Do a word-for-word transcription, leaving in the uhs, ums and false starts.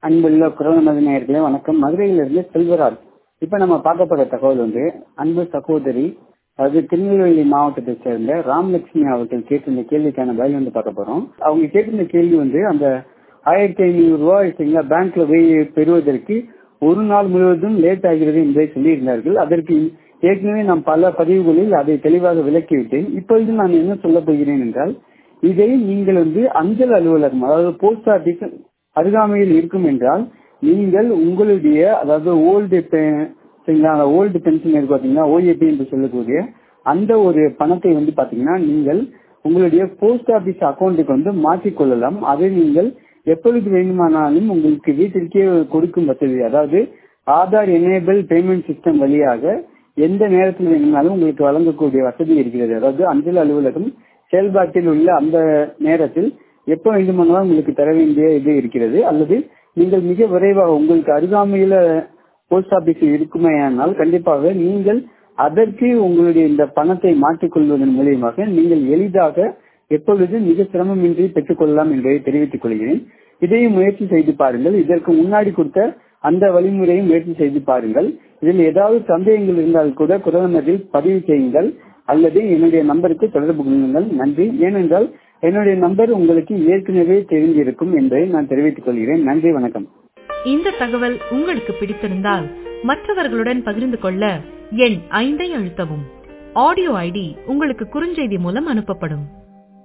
அன்புள்ள குரல் நேயர்களே வணக்கம். மதுரையிலிருந்து செல்வராஜ். இப்ப நம்ம பார்க்க போற தகவல் வந்து அன்பு சகோதரி, அது திருநெல்வேலி மாவட்டத்தை சேர்ந்த ராமலட்சுமி அவர்கள் கேட்டிருந்த கேள்விக்கான பதில் வந்து பார்க்க போறோம். அவங்க கேட்டிருந்த கேள்வி வந்து அந்த ஆயிரத்தி ஐநூறு ரூபாய் பேங்க்ல போய் பெறுவதற்கு ஒரு நாள் முழுவதும் லேட் ஆகிறது என்பதை சொல்லியிருந்தார்கள். அதற்கு ஏற்கனவே நான் பல பதிவுகளில் அதை தெளிவாக விளக்கிவிட்டேன். இப்பொழுது நான் என்ன சொல்ல போகிறேன் என்றால், இதை நீங்கள் வந்து அஞ்சல் அலுவலகம், அதாவது போஸ்ட் ஆபீஸ் அருகாமையில் இருக்கும் என்றால் நீங்கள் உங்களுடைய, அதாவது ஓல்டு ஓல்டு பென்ஷன் இருக்கு பாத்தீங்கன்னா, ஓஏபி என்று சொல்லக்கூடிய அந்த ஒரு பணத்தை வந்து பாத்தீங்கன்னா நீங்கள் உங்களுடைய போஸ்ட் ஆபீஸ் அக்கௌண்ட்டுக்கு வந்து மாற்றிக்கொள்ளலாம். அதை நீங்கள் எப்பொழுது வேண்டுமானாலும் உங்களுக்கு வீட்டிற்கே கொடுக்கும் வசதி, அதாவது ஆதார் எனேபிள் பேமெண்ட் சிஸ்டம் வழியாக எந்த நேரத்தில் வேணுமானாலும் உங்களுக்கு வழங்கக்கூடிய வசதி இருக்கிறது. அதாவது அஞ்சல் அலுவலகம் செயல்பாட்டில் உள்ள அந்த நேரத்தில் எப்ப வேண்டுமானாலும் உங்களுக்கு தர வேண்டிய இது இருக்கிறது. அல்லது நீங்கள் மிக விரைவாக உங்களுக்கு அருகாமையில போஸ்ட் ஆபீஸ் இருக்குமேயானால் கண்டிப்பாக நீங்கள் அதற்கு உங்களுடைய இந்த பணத்தை மாற்றிக்கொள்வதன் மூலியமாக நீங்கள் எளிதாக எப்பொழுது மிக சிரமமின்றி பெற்றுக் கொள்ளலாம் என்பதை தெரிவித்துக் கொள்கிறேன். இதையும் முயற்சி செய்து பாருங்கள். இதற்கு முன்னாடி கொடுத்த அந்த வழிமுறையும் முயற்சி செய்து பாருங்கள். இதில் ஏதாவது சந்தேகங்கள் இருந்தால் கூட குரல் பதிவு செய்யுங்கள் அல்லது என்னுடைய நம்பருக்கு தொடர்பு கொள்ளுங்கள். நன்றி. ஏனென்றால் என்னுடைய நம்பர் உங்களுக்கு ஏற்கனவே தெரிந்திருக்கும் என்பதை நான் தெரிவித்துக் கொள்கிறேன். நன்றி, வணக்கம். இந்த தகவல் உங்களுக்கு பிடித்திருந்தால் மற்றவர்களுடன் பகிர்ந்து கொள்ள எண் ஐந்தை அழுத்தவும். ஆடியோ ஐடி உங்களுக்கு குறுஞ்செய்தி மூலம் அனுப்பப்படும்.